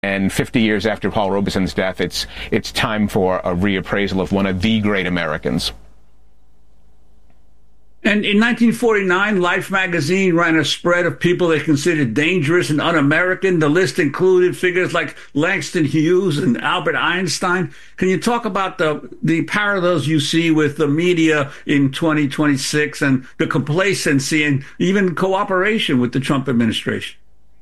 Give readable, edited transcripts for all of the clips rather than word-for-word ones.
And 50 years after Paul Robeson's death, it's time for a reappraisal of one of the great Americans. And in 1949, Life magazine ran a spread of people they considered dangerous and un-American. The list included figures like Langston Hughes and Albert Einstein. Can you talk about the parallels you see with the media in 2026 and the complacency and even cooperation with the Trump administration?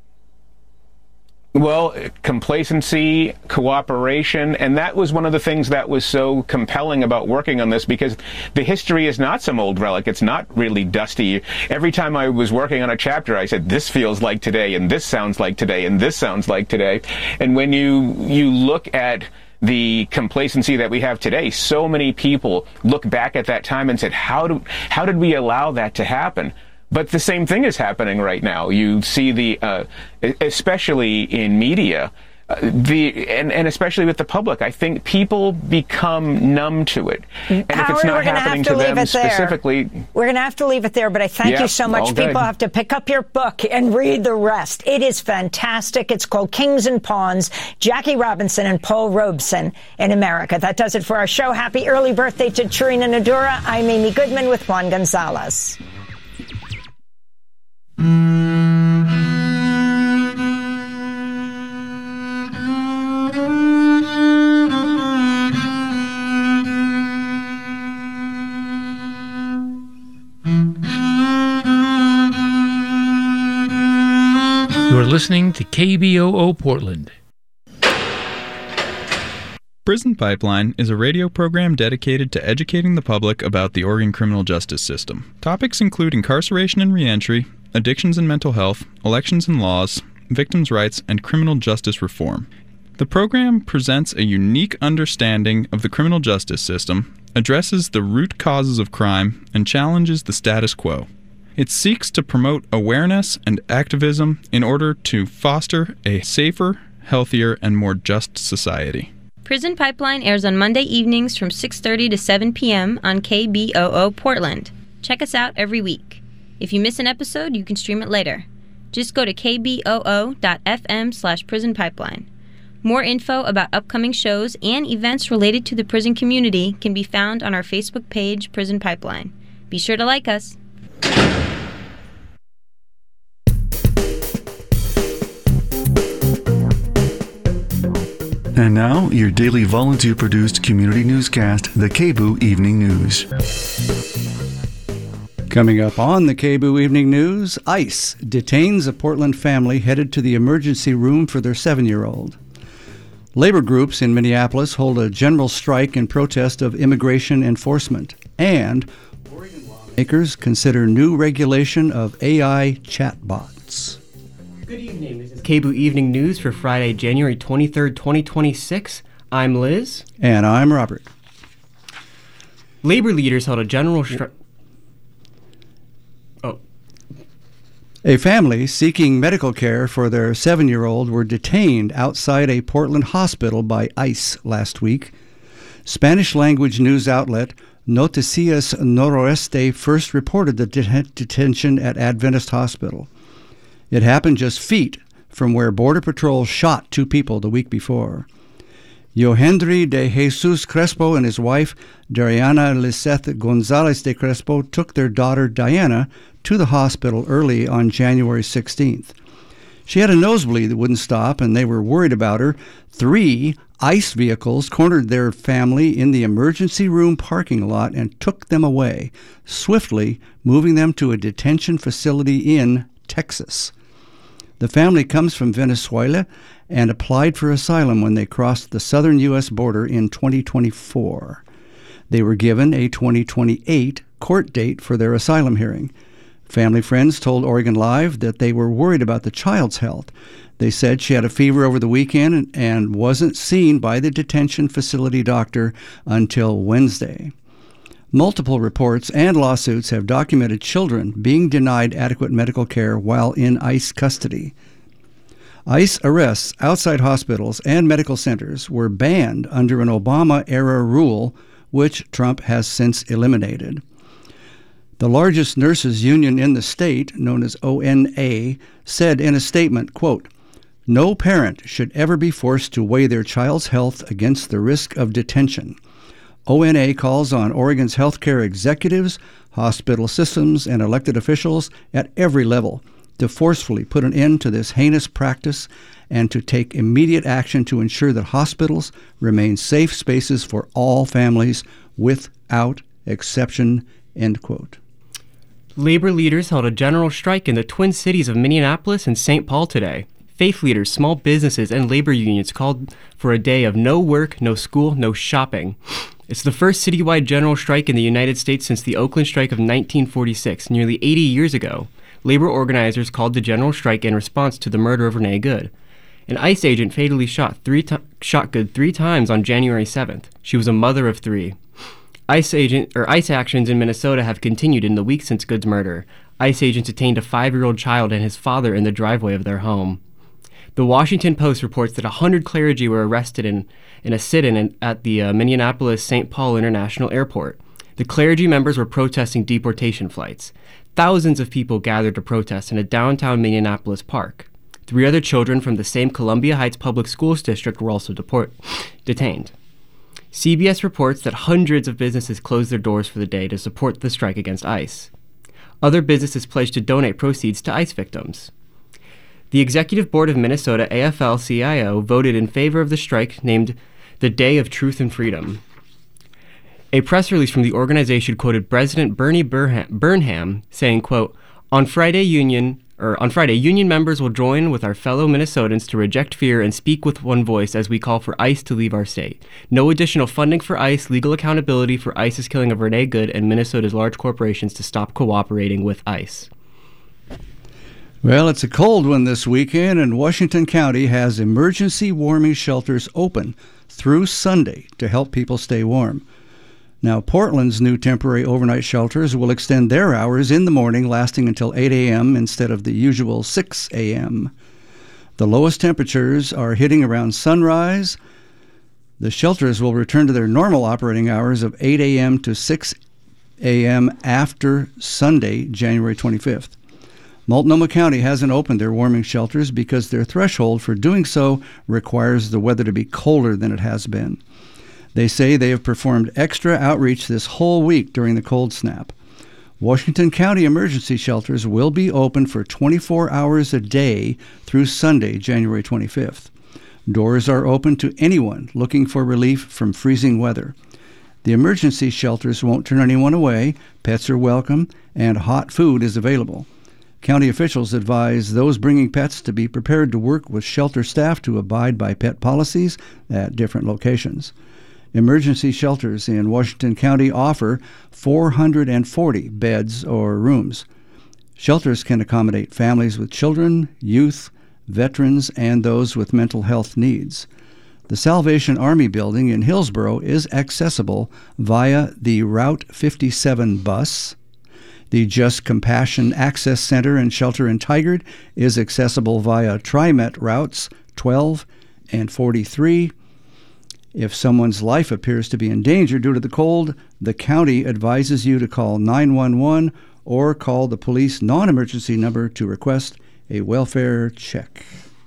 Well, complacency, cooperation, and that was one of the things that was so compelling about working on this, because the history is not some old relic. It's not really dusty. Every time I was working on a chapter, I said, this feels like today, and this sounds like today, and this sounds like today. And when you look at the complacency that we have today, so many people look back at that time and said, how did we allow that to happen? But the same thing is happening right now. You see especially in media, and especially with the public, I think people become numb to it. And Howard, if it's not happening to them specifically... We're going to have to leave it there, but I thank you so much. People have to pick up your book and read the rest. It is fantastic. It's called Kings and Pawns, Jackie Robinson and Paul Robeson in America. That does it for our show. Happy early birthday to Chirina Nadura. I'm Amy Goodman with Juan Gonzalez. You're listening to KBOO Portland. Prison Pipeline is a radio program dedicated to educating the public about the Oregon criminal justice system. Topics include incarceration and reentry, addictions and mental health, elections and laws, victims' rights, and criminal justice reform. The program presents a unique understanding of the criminal justice system, addresses the root causes of crime, and challenges the status quo. It seeks to promote awareness and activism in order to foster a safer, healthier, and more just society. Prison Pipeline airs on Monday evenings from 6:30 to 7 p.m. on KBOO Portland. Check us out every week. If you miss an episode, you can stream it later. Just go to kboo.fm/Prison Pipeline. More info about upcoming shows and events related to the prison community can be found on our Facebook page, Prison Pipeline. Be sure to like us. And now, your daily volunteer-produced community newscast, the KBOO Evening News. Coming up on the KBOO Evening News, ICE detains a Portland family headed to the emergency room for their 7-year-old. Labor groups in Minneapolis hold a general strike in protest of immigration enforcement. And Oregon lawmakers consider new regulation of AI chatbots. Good evening. This is KBOO Evening News for Friday, January 23rd, 2026. I'm Liz. And I'm Robert. Labor leaders held a general strike. A family seeking medical care for their 7-year-old were detained outside a Portland hospital by ICE last week. Spanish-language news outlet Noticias Noroeste first reported the detention at Adventist Hospital. It happened just feet from where Border Patrol shot 2 people the week before. Yohendri de Jesus Crespo and his wife, Dariana Liseth Gonzalez de Crespo, took their daughter, Diana, to the hospital early on January 16th. She had a nosebleed that wouldn't stop, and they were worried about her. 3 ICE vehicles cornered their family in the emergency room parking lot and took them away, swiftly moving them to a detention facility in Texas. The family comes from Venezuela and applied for asylum when they crossed the southern U.S. border in 2024. They were given a 2028 court date for their asylum hearing. Family friends told Oregon Live that they were worried about the child's health. They said she had a fever over the weekend and wasn't seen by the detention facility doctor until Wednesday. Multiple reports and lawsuits have documented children being denied adequate medical care while in ICE custody. ICE arrests outside hospitals and medical centers were banned under an Obama-era rule, which Trump has since eliminated. The largest nurses union in the state, known as ONA, said in a statement, quote, No parent should ever be forced to weigh their child's health against the risk of detention. ONA calls on Oregon's healthcare executives, hospital systems, and elected officials at every level to forcefully put an end to this heinous practice and to take immediate action to ensure that hospitals remain safe spaces for all families without exception, end quote. Labor leaders held a general strike in the Twin Cities of Minneapolis and St. Paul today. Faith leaders, small businesses, and labor unions called for a day of no work, no school, no shopping. It's the first citywide general strike in the United States since the Oakland strike of 1946, nearly 80 years ago. Labor organizers called the general strike in response to the murder of Renee Good. An ICE agent fatally shot Good 3 times on January 7th. She was a mother of 3. ICE actions in Minnesota have continued in the week since Good's murder. ICE agents detained a 5-year-old child and his father in the driveway of their home. The Washington Post reports that 100 clergy were arrested in a sit-in at the Minneapolis-St. Paul International Airport. The clergy members were protesting deportation flights. Thousands of people gathered to protest in a downtown Minneapolis park. 3 other children from the same Columbia Heights Public Schools district were also detained. CBS reports that hundreds of businesses closed their doors for the day to support the strike against ICE. Other businesses pledged to donate proceeds to ICE victims. The Executive Board of Minnesota AFL-CIO voted in favor of the strike named the Day of Truth and Freedom. A press release from the organization quoted President Bernie Burnham saying, quote, On Friday, union members will join with our fellow Minnesotans to reject fear and speak with one voice as we call for ICE to leave our state. No additional funding for ICE, legal accountability for ICE's killing of Renee Good, and Minnesota's large corporations to stop cooperating with ICE. Well, it's a cold one this weekend, and Washington County has emergency warming shelters open through Sunday to help people stay warm. Now, Portland's new temporary overnight shelters will extend their hours in the morning, lasting until 8 a.m. instead of the usual 6 a.m. The lowest temperatures are hitting around sunrise. The shelters will return to their normal operating hours of 8 a.m. to 6 a.m. after Sunday, January 25th. Multnomah County hasn't opened their warming shelters because their threshold for doing so requires the weather to be colder than it has been. They say they have performed extra outreach this whole week during the cold snap. Washington County emergency shelters will be open for 24 hours a day through Sunday, January 25th. Doors are open to anyone looking for relief from freezing weather. The emergency shelters won't turn anyone away, pets are welcome, and hot food is available. County officials advise those bringing pets to be prepared to work with shelter staff to abide by pet policies at different locations. Emergency shelters in Washington County offer 440 beds or rooms. Shelters can accommodate families with children, youth, veterans, and those with mental health needs. The Salvation Army building in Hillsboro is accessible via the Route 57 bus. The Just Compassion Access Center and Shelter in Tigard is accessible via TriMet routes 12 and 43. If someone's life appears to be in danger due to the cold, the county advises you to call 911 or call the police non-emergency number to request a welfare check.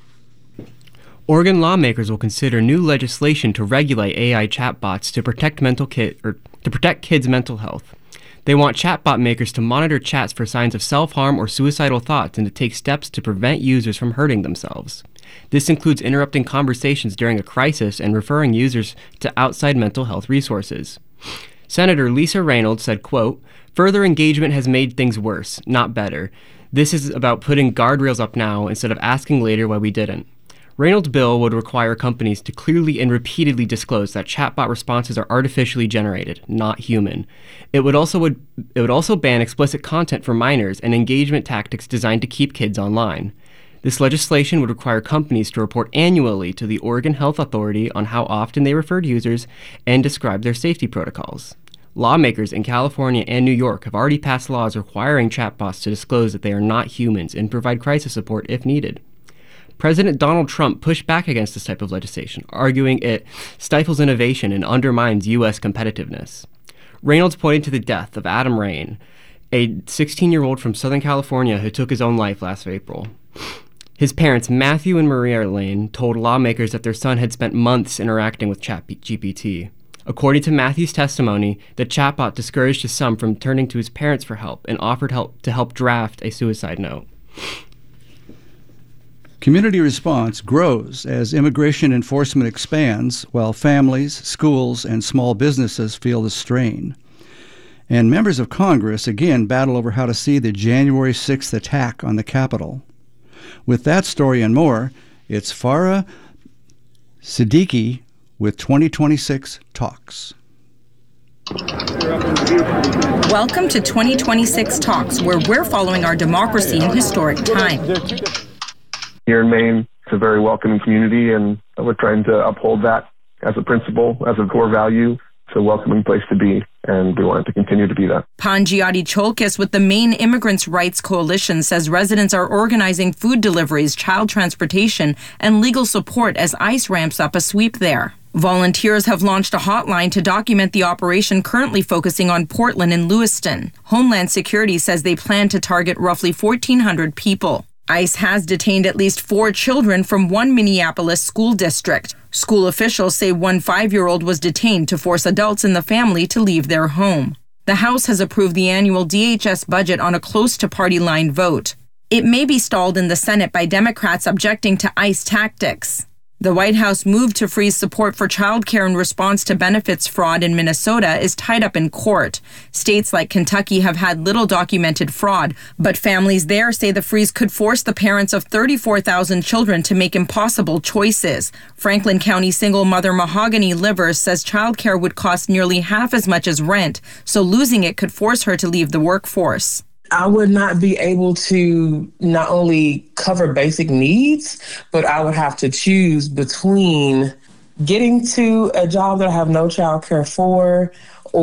Oregon lawmakers will consider new legislation to regulate AI chatbots to protect kids' mental health. They want chatbot makers to monitor chats for signs of self-harm or suicidal thoughts and to take steps to prevent users from hurting themselves. This includes interrupting conversations during a crisis and referring users to outside mental health resources. Senator Lisa Reynolds said, quote, "Further engagement has made things worse, not better. This is about putting guardrails up now instead of asking later why we didn't." Reynolds' bill would require companies to clearly and repeatedly disclose that chatbot responses are artificially generated, not human. It would also ban explicit content for minors and engagement tactics designed to keep kids online. This legislation would require companies to report annually to the Oregon Health Authority on how often they referred users and describe their safety protocols. Lawmakers in California and New York have already passed laws requiring chatbots to disclose that they are not humans and provide crisis support if needed. President Donald Trump pushed back against this type of legislation, arguing it stifles innovation and undermines U.S. competitiveness. Reynolds pointed to the death of Adam Rain, a 16-year-old from Southern California who took his own life last April. His parents, Matthew and Maria Lane, told lawmakers that their son had spent months interacting with ChatGPT. According to Matthew's testimony, the chatbot discouraged his son from turning to his parents for help and offered help to help draft a suicide note. Community response grows as immigration enforcement expands, while families, schools, and small businesses feel the strain. And members of Congress again battle over how to see the January 6th attack on the Capitol. With that story and more, it's Farah Siddiqui with 2026 Talks. Welcome to 2026 Talks, where we're following our democracy in historic time. Here in Maine, it's a very welcoming community, and we're trying to uphold that as a principle, as a core value. It's a welcoming place to be, and we want it to continue to be that. Pangiati Cholkis with the Maine Immigrants' Rights Coalition says residents are organizing food deliveries, child transportation, and legal support as ICE ramps up a sweep there. Volunteers have launched a hotline to document the operation, currently focusing on Portland and Lewiston. Homeland Security says they plan to target roughly 1,400 people. ICE has detained at least 4 children from one Minneapolis school district. School officials say one 5-year-old was detained to force adults in the family to leave their home. The House has approved the annual DHS budget on a close-to-party line vote. It may be stalled in the Senate by Democrats objecting to ICE tactics. The White House move to freeze support for childcare in response to benefits fraud in Minnesota is tied up in court. States like Kentucky have had little documented fraud, but families there say the freeze could force the parents of 34,000 children to make impossible choices. Franklin County single mother Mahogany Livers says childcare would cost nearly half as much as rent, so losing it could force her to leave the workforce. I would not be able to not only cover basic needs, but I would have to choose between getting to a job that I have no childcare for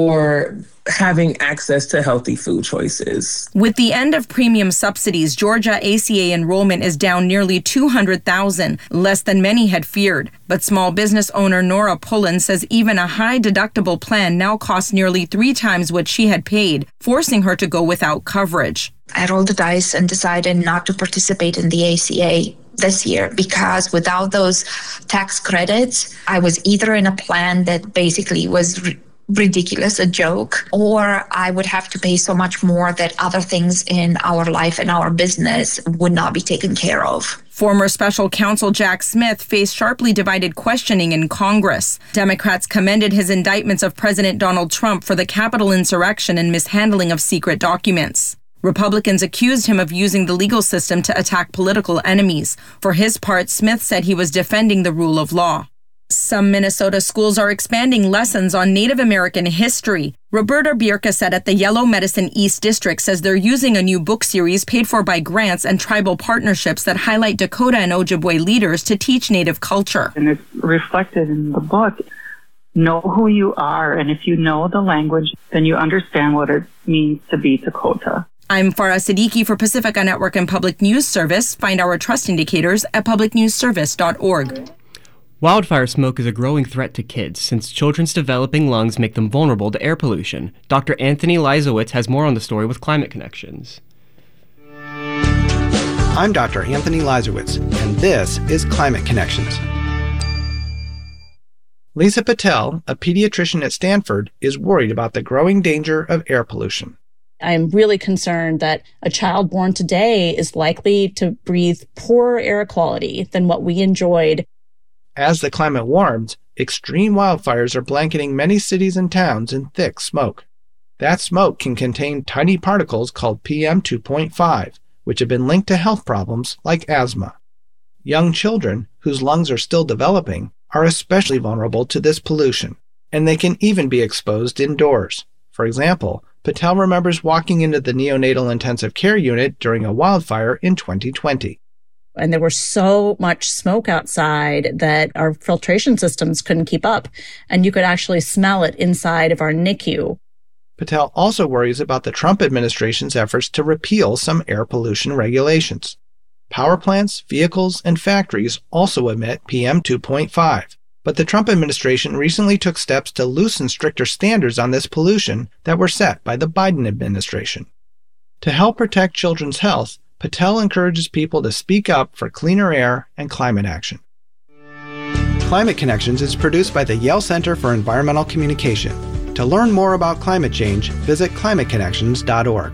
or having access to healthy food choices. With the end of premium subsidies, Georgia ACA enrollment is down nearly 200,000, less than many had feared. But small business owner Nora Pullen says even a high deductible plan now costs nearly 3 times what she had paid, forcing her to go without coverage. I rolled the dice and decided not to participate in the ACA this year because without those tax credits, I was either in a plan that basically was ridiculous, a joke, or I would have to pay so much more that other things in our life and our business would not be taken care of. Former special counsel Jack Smith faced sharply divided questioning in Congress. Democrats commended his indictments of President Donald Trump for the Capitol insurrection and mishandling of secret documents. Republicans accused him of using the legal system to attack political enemies. For his part, Smith said he was defending the rule of law. Some Minnesota schools are expanding lessons on Native American history. Roberta Bierka said at the Yellow Medicine East District says they're using a new book series paid for by grants and tribal partnerships that highlight Dakota and Ojibwe leaders to teach Native culture. And it's reflected in the book. Know who you are, and if you know the language, then you understand what it means to be Dakota. I'm Farah Siddiqui for Pacifica Network and Public News Service. Find our trust indicators at publicnewsservice.org. Wildfire smoke is a growing threat to kids since children's developing lungs make them vulnerable to air pollution. Dr. Anthony Leisowitz has more on the story with Climate Connections. I'm Dr. Anthony Leisowitz, and this is Climate Connections. Lisa Patel, a pediatrician at Stanford, is worried about the growing danger of air pollution. I'm really concerned that a child born today is likely to breathe poorer air quality than what we enjoyed. As the climate warms, extreme wildfires are blanketing many cities and towns in thick smoke. That smoke can contain tiny particles called PM 2.5, which have been linked to health problems like asthma. Young children, whose lungs are still developing, are especially vulnerable to this pollution, and they can even be exposed indoors. For example, Patel remembers walking into the neonatal intensive care unit during a wildfire in 2020. And there was so much smoke outside that our filtration systems couldn't keep up, and you could actually smell it inside of our NICU. Patel also worries about the Trump administration's efforts to repeal some air pollution regulations. Power plants, vehicles, and factories also emit PM 2.5. But the Trump administration recently took steps to loosen stricter standards on this pollution that were set by the Biden administration. To help protect children's health, Patel encourages people to speak up for cleaner air and climate action. Climate Connections is produced by the Yale Center for Environmental Communication. To learn more about climate change, visit climateconnections.org.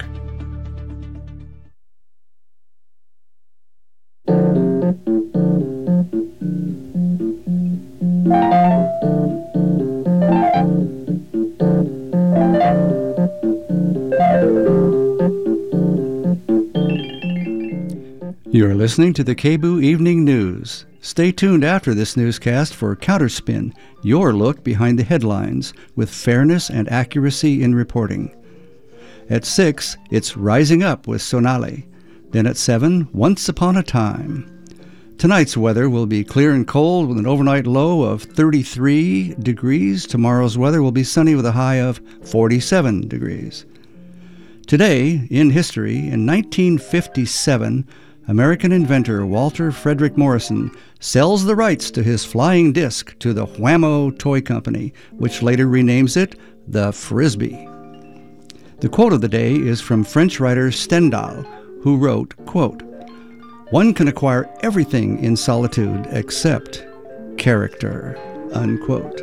You're listening to the KBOO Evening News. Stay tuned after this newscast for Counterspin, your look behind the headlines with fairness and accuracy in reporting. At 6, it's Rising Up with Sonali. Then at 7, Once Upon a Time. Tonight's weather will be clear and cold with an overnight low of 33 degrees. Tomorrow's weather will be sunny with a high of 47 degrees. Today, in history, in 1957, American inventor Walter Frederick Morrison sells the rights to his flying disc to the Wham-O toy company, which later renames it the Frisbee. The quote of the day is from French writer Stendhal, who wrote, quote, "One can acquire everything in solitude except character," unquote.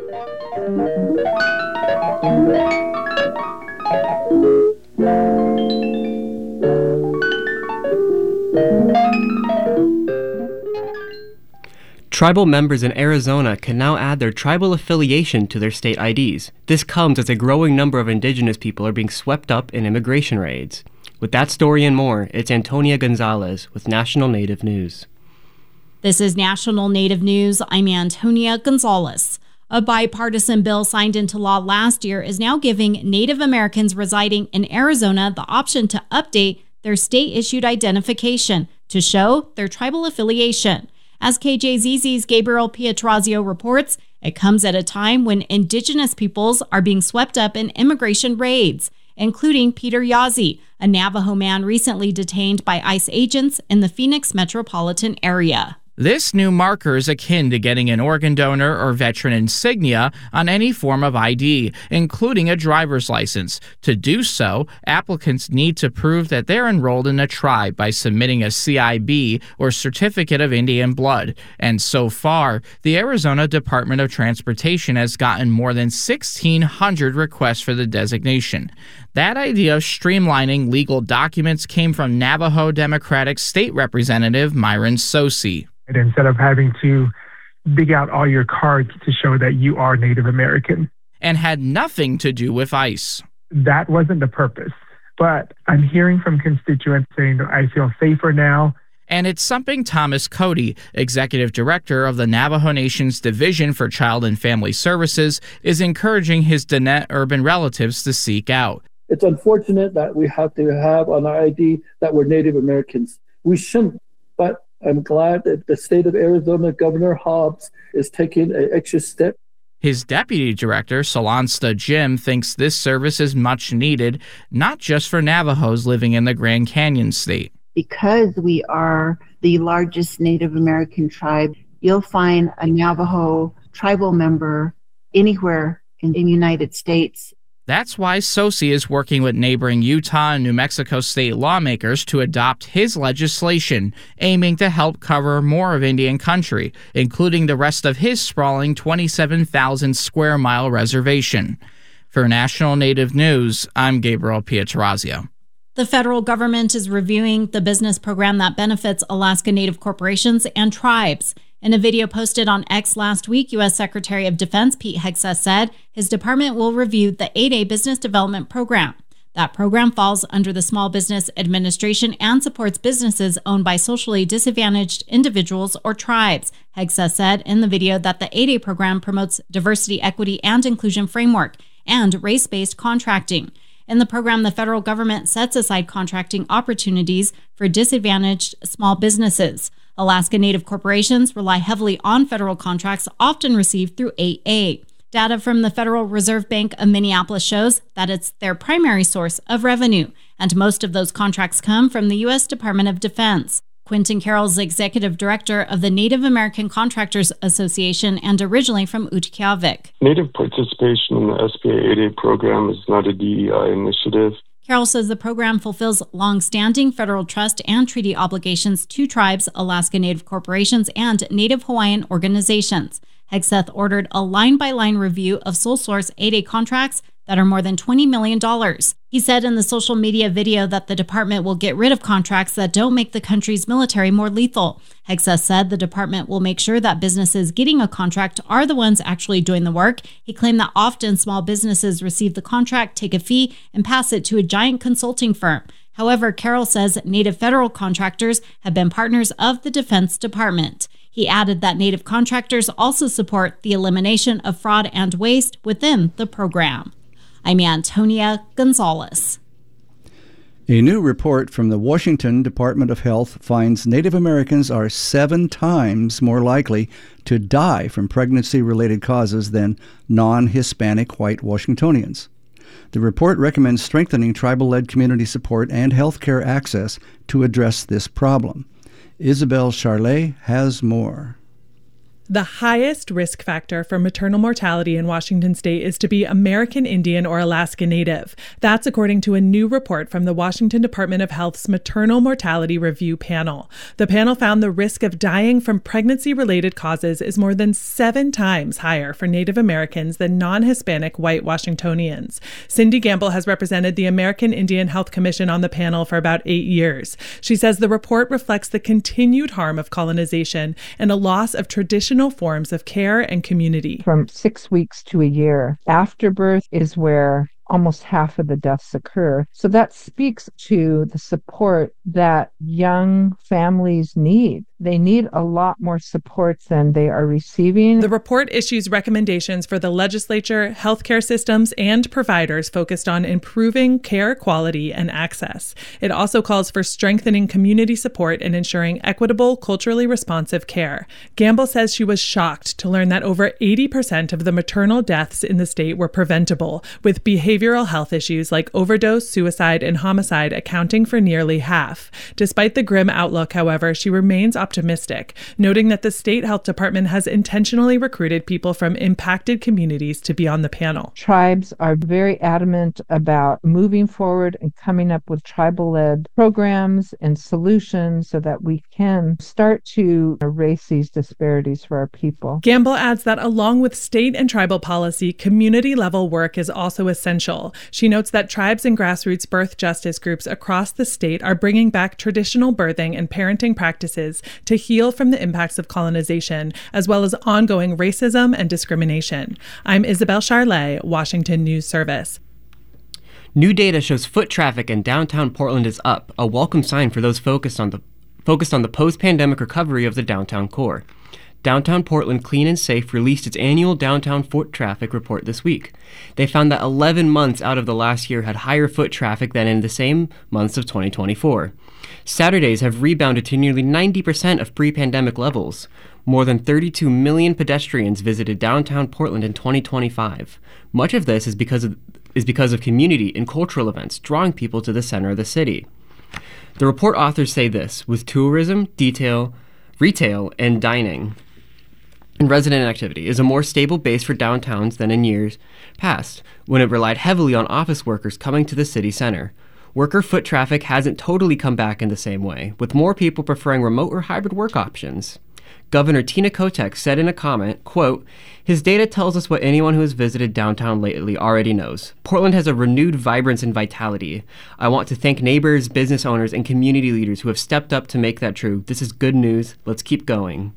Tribal members in Arizona can now add their tribal affiliation to their state IDs. This comes as a growing number of indigenous people are being swept up in immigration raids. With that story and more, it's Antonia Gonzalez with National Native News. This is National Native News. I'm Antonia Gonzalez. A bipartisan bill signed into law last year is now giving Native Americans residing in Arizona the option to update their state-issued identification to show their tribal affiliation. As KJZZ's Gabriel Pietrazio reports, it comes at a time when indigenous peoples are being swept up in immigration raids, including Peter Yazzie, a Navajo man recently detained by ICE agents in the Phoenix metropolitan area. This new marker is akin to getting an organ donor or veteran insignia on any form of ID, including a driver's license. To do so, applicants need to prove that they're enrolled in a tribe by submitting a CIB or Certificate of Indian Blood. And so far, the Arizona Department of Transportation has gotten more than 1,600 requests for the designation. That idea of streamlining legal documents came from Navajo Democratic State Representative Myron Sosi. Instead of having to dig out all your cards to show that you are Native American. And had nothing to do with ICE. That wasn't the purpose. But I'm hearing from constituents saying that I feel safer now. And it's something Thomas Cody, Executive Director of the Navajo Nation's Division for Child and Family Services, is encouraging his Diné urban relatives to seek out. It's unfortunate that we have to have on our ID that we're Native Americans. We shouldn't, but I'm glad that the state of Arizona Governor Hobbs is taking an extra step. His deputy director, Solansta Jim, thinks this service is much needed, not just for Navajos living in the Grand Canyon state. Because we are the largest Native American tribe, you'll find a Navajo tribal member anywhere in the United States. That's why Sosi is working with neighboring Utah and New Mexico state lawmakers to adopt his legislation, aiming to help cover more of Indian country, including the rest of his sprawling 27,000 square mile reservation. For National Native News, I'm Gabriel Pietrazio. The federal government is reviewing the business program that benefits Alaska Native corporations and tribes. In a video posted on X last week, U.S. Secretary of Defense Pete Hegseth said his department will review the 8A Business Development Program. That program falls under the Small Business Administration and supports businesses owned by socially disadvantaged individuals or tribes. Hegseth said in the video that the 8A program promotes diversity, equity, and inclusion framework and race-based contracting. In the program, the federal government sets aside contracting opportunities for disadvantaged small businesses. Alaska Native corporations rely heavily on federal contracts often received through 8A. Data from the Federal Reserve Bank of Minneapolis shows that it's their primary source of revenue, and most of those contracts come from the U.S. Department of Defense. Quentin Carroll's executive director of the Native American Contractors Association and originally from Utqiagvik. Native participation in the SBA 8A program is not a DEI initiative. Carroll says the program fulfills long-standing federal trust and treaty obligations to tribes, Alaska Native corporations, and Native Hawaiian organizations. Hegseth ordered a line-by-line review of sole source 8A contracts that are more than $20 million. He said in the social media video that the department will get rid of contracts that don't make the country's military more lethal. Hegseth said the department will make sure that businesses getting a contract are the ones actually doing the work. He claimed that often small businesses receive the contract, take a fee, and pass it to a giant consulting firm. However, Carroll says Native federal contractors have been partners of the Defense Department. He added that Native contractors also support the elimination of fraud and waste within the program. I'm Antonia Gonzalez. A new report from the Washington Department of Health finds Native Americans are 7 times more likely to die from pregnancy-related causes than non-Hispanic white Washingtonians. The report recommends strengthening tribal-led community support and health care access to address this problem. Isabel Charlet has more. The highest risk factor for maternal mortality in Washington state is to be American Indian or Alaska Native. That's according to a new report from the Washington Department of Health's Maternal Mortality Review Panel. The panel found the risk of dying from pregnancy-related causes is more than 7 times higher for Native Americans than non-Hispanic white Washingtonians. Cindy Gamble has represented the American Indian Health Commission on the panel for about 8 years. She says the report reflects the continued harm of colonization and a loss of traditional forms of care and community. From 6 weeks to a year after birth is where almost half of the deaths occur. So that speaks to the support that young families need. They need a lot more support than they are receiving. The report issues recommendations for the legislature, healthcare systems, and providers focused on improving care quality and access. It also calls for strengthening community support and ensuring equitable, culturally responsive care. Gamble says she was shocked to learn that over 80% of the maternal deaths in the state were preventable, with behavioral health issues like overdose, suicide, and homicide accounting for nearly half. Despite the grim outlook, however, she remains optimistic, noting that the state health department has intentionally recruited people from impacted communities to be on the panel. Tribes are very adamant about moving forward and coming up with tribal-led programs and solutions so that we can start to erase these disparities for our people. Gamble adds that along with state and tribal policy, community-level work is also essential. She notes that tribes and grassroots birth justice groups across the state are bringing back traditional birthing and parenting practices to heal from the impacts of colonization, as well as ongoing racism and discrimination. I'm Isabel Charlet, Washington News Service. New data shows foot traffic in downtown Portland is up, a welcome sign for those focused on the post-pandemic recovery of the downtown core. Downtown Portland Clean and Safe released its annual downtown foot traffic report this week. They found that 11 months out of the last year had higher foot traffic than in the same months of 2024. Saturdays have rebounded to nearly 90% of pre-pandemic levels. More than 32 million pedestrians visited downtown Portland in 2025. Much of this is because of community and cultural events drawing people to the center of the city. The report authors say this, with tourism, retail, and dining and resident activity is a more stable base for downtowns than in years past, when it relied heavily on office workers coming to the city center. Worker foot traffic hasn't totally come back in the same way, with more people preferring remote or hybrid work options. Governor Tina Kotek said in a comment, quote, "His data tells us what anyone who has visited downtown lately already knows. Portland has a renewed vibrance and vitality. I want to thank neighbors, business owners, and community leaders who have stepped up to make that true. This is good news. Let's keep going."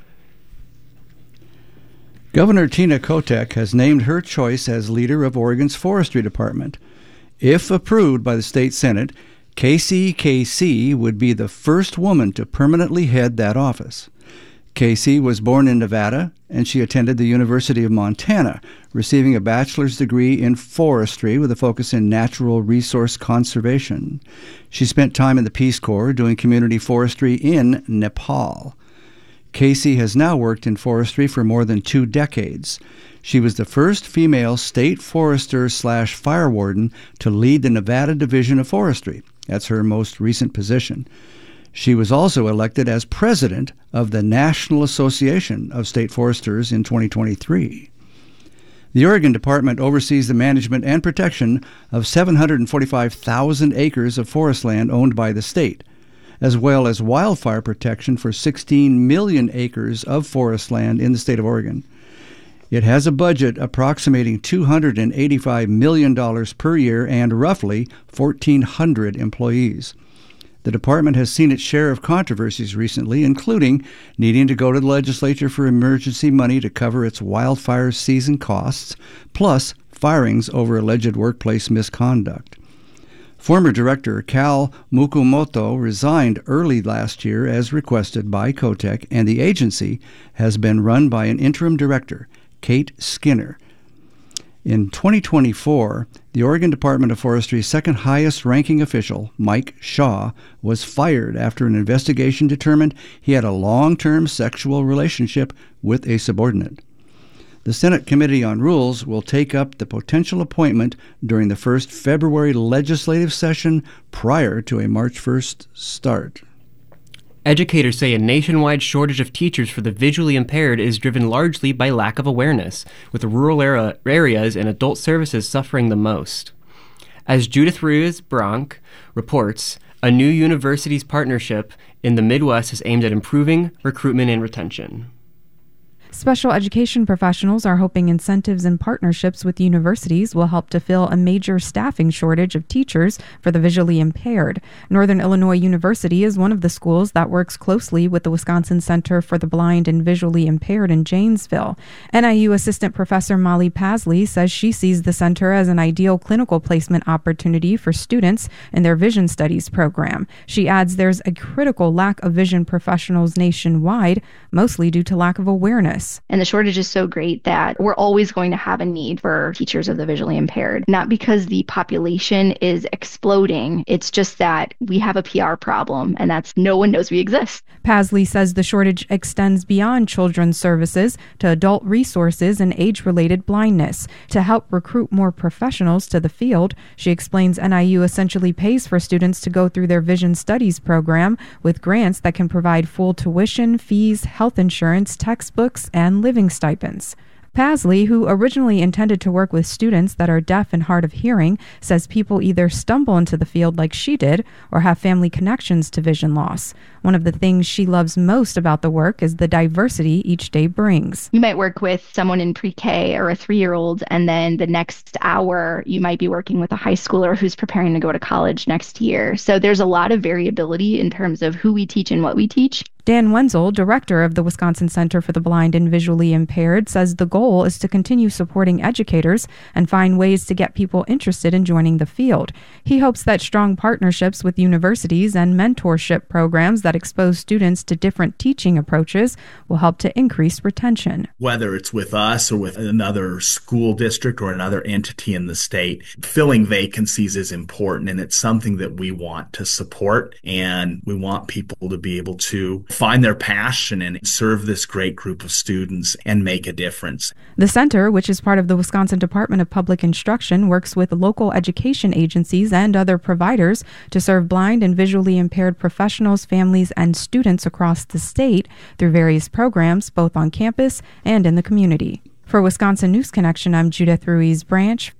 Governor Tina Kotek has named her choice as leader of Oregon's Forestry Department. If approved by the state Senate, Casey Casey would be the first woman to permanently head that office. Casey was born in Nevada, and she attended the University of Montana, receiving a bachelor's degree in forestry with a focus in natural resource conservation. She spent time in the Peace Corps doing community forestry in Nepal. Casey has now worked in forestry for more than 2 decades. She was the first female state forester/fire warden to lead the Nevada Division of Forestry. That's her most recent position. She was also elected as president of the National Association of State Foresters in 2023. The Oregon Department oversees the management and protection of 745,000 acres of forest land owned by the state, as well as wildfire protection for 16 million acres of forest land in the state of Oregon. It has a budget approximating $285 million per year and roughly 1,400 employees. The department has seen its share of controversies recently, including needing to go to the legislature for emergency money to cover its wildfire season costs, plus firings over alleged workplace misconduct. Former director Cal Mukumoto resigned early last year as requested by COTEC, and the agency has been run by an interim director, Kate Skinner. In 2024, the Oregon Department of Forestry's second highest ranking official, Mike Shaw, was fired after an investigation determined he had a long-term sexual relationship with a subordinate. The Senate Committee on Rules will take up the potential appointment during the first February legislative session prior to a March 1st start. Educators say a nationwide shortage of teachers for the visually impaired is driven largely by lack of awareness, with rural areas and adult services suffering the most. As Judith Ruiz-Branc reports, a new universities partnership in the Midwest is aimed at improving recruitment and retention. Special education professionals are hoping incentives and partnerships with universities will help to fill a major staffing shortage of teachers for the visually impaired. Northern Illinois University is one of the schools that works closely with the Wisconsin Center for the Blind and Visually Impaired in Janesville. NIU Assistant Professor Molly Pasley says she sees the center as an ideal clinical placement opportunity for students in their vision studies program. She adds there's a critical lack of vision professionals nationwide, mostly due to lack of awareness. And the shortage is so great that we're always going to have a need for teachers of the visually impaired. Not because the population is exploding, it's just that we have a PR problem, and that's no one knows we exist. Pasley says the shortage extends beyond children's services to adult resources and age-related blindness. To help recruit more professionals to the field, she explains NIU essentially pays for students to go through their vision studies program with grants that can provide full tuition, fees, health insurance, textbooks, and living stipends. Pasley, who originally intended to work with students that are deaf and hard of hearing, says people either stumble into the field like she did or have family connections to vision loss. One of the things she loves most about the work is the diversity each day brings. You might work with someone in pre-K or a 3-year-old, and then the next hour you might be working with a high schooler who's preparing to go to college next year. So there's a lot of variability in terms of who we teach and what we teach. Dan Wenzel, director of the Wisconsin Center for the Blind and Visually Impaired, says the goal is to continue supporting educators and find ways to get people interested in joining the field. He hopes that strong partnerships with universities and mentorship programs that expose students to different teaching approaches will help to increase retention. Whether it's with us or with another school district or another entity in the state, filling vacancies is important, and it's something that we want to support, and we want people to be able to find their passion and serve this great group of students and make a difference. The center, which is part of the Wisconsin Department of Public Instruction, works with local education agencies and other providers to serve blind and visually impaired professionals, families, and students across the state through various programs, both on campus and in the community. For Wisconsin News Connection, I'm Judith Ruiz-Branch.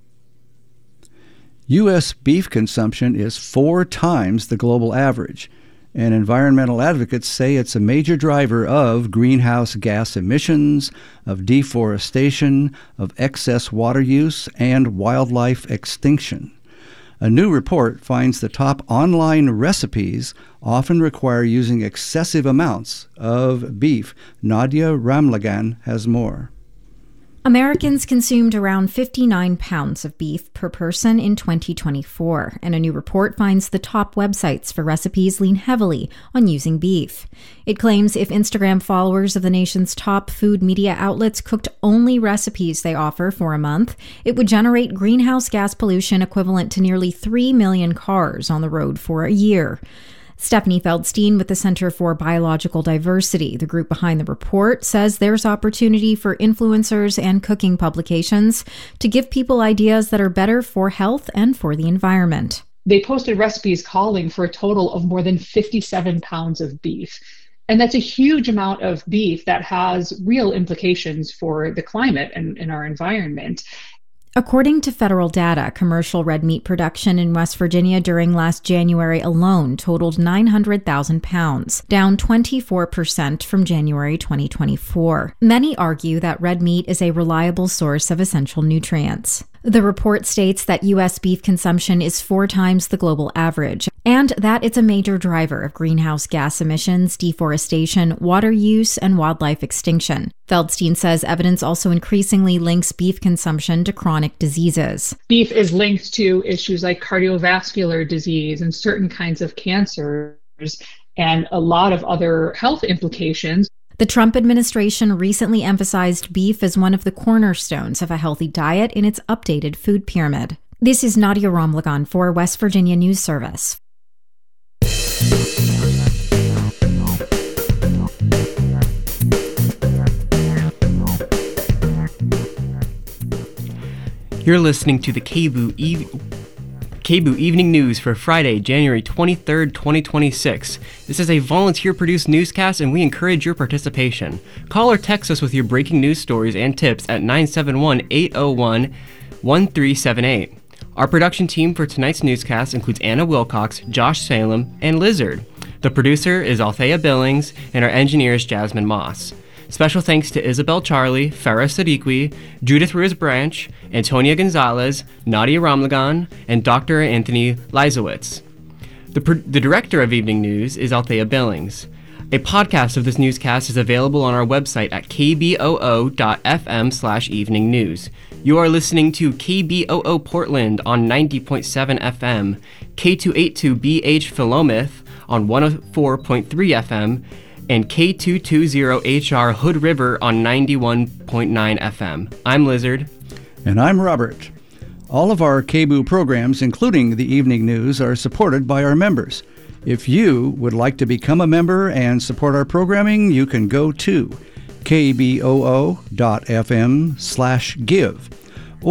U.S. beef consumption is 4 times the global average, and environmental advocates say it's a major driver of greenhouse gas emissions, of deforestation, of excess water use, and wildlife extinction. A new report finds the top online recipes often require using excessive amounts of beef. Nadia Ramlagan has more. Americans consumed around 59 pounds of beef per person in 2024, and a new report finds the top websites for recipes lean heavily on using beef. It claims if Instagram followers of the nation's top food media outlets cooked only recipes they offer for a month, it would generate greenhouse gas pollution equivalent to nearly 3 million cars on the road for a year. Stephanie Feldstein with the Center for Biological Diversity, the group behind the report, says there's opportunity for influencers and cooking publications to give people ideas that are better for health and for the environment. They posted recipes calling for a total of more than 57 pounds of beef. And that's a huge amount of beef that has real implications for the climate and our environment. According to federal data, commercial red meat production in West Virginia during last January alone totaled 900,000 pounds, down 24% from January 2024. Many argue that red meat is a reliable source of essential nutrients. The report states that U.S. beef consumption is 4 times the global average, and that it's a major driver of greenhouse gas emissions, deforestation, water use, and wildlife extinction. Feldstein says evidence also increasingly links beef consumption to chronic diseases. Beef is linked to issues like cardiovascular disease and certain kinds of cancers and a lot of other health implications. The Trump administration recently emphasized beef as one of the cornerstones of a healthy diet in its updated food pyramid. This is Nadia Ramlagan for West Virginia News Service. You're listening to the KBOO Evening News for Friday, January 23rd, 2026. This is a volunteer-produced newscast, and we encourage your participation. Call or text us with your breaking news stories and tips at 971-801-1378. Our production team for tonight's newscast includes Anna Wilcox, Josh Salem, and Lizard. The producer is Althea Billings, and our engineer is Jasmine Moss. Special thanks to Isabel Charlie, Farah Sadiqui, Judith Ruiz Branch, Antonia Gonzalez, Nadia Ramlagan, and Dr. Anthony Leisowitz. The director of Evening News is Althea Billings. A podcast of this newscast is available on our website at kboo.fm/evening news. You are listening to KBOO Portland on 90.7 FM, K282BH Philomath on 104.3 FM, and K220HR Hood River on 91.9 FM. I'm Lizard. And I'm Robert. All of our KBOO programs, including the evening news, are supported by our members. If you would like to become a member and support our programming, you can go to kboo.fm/give.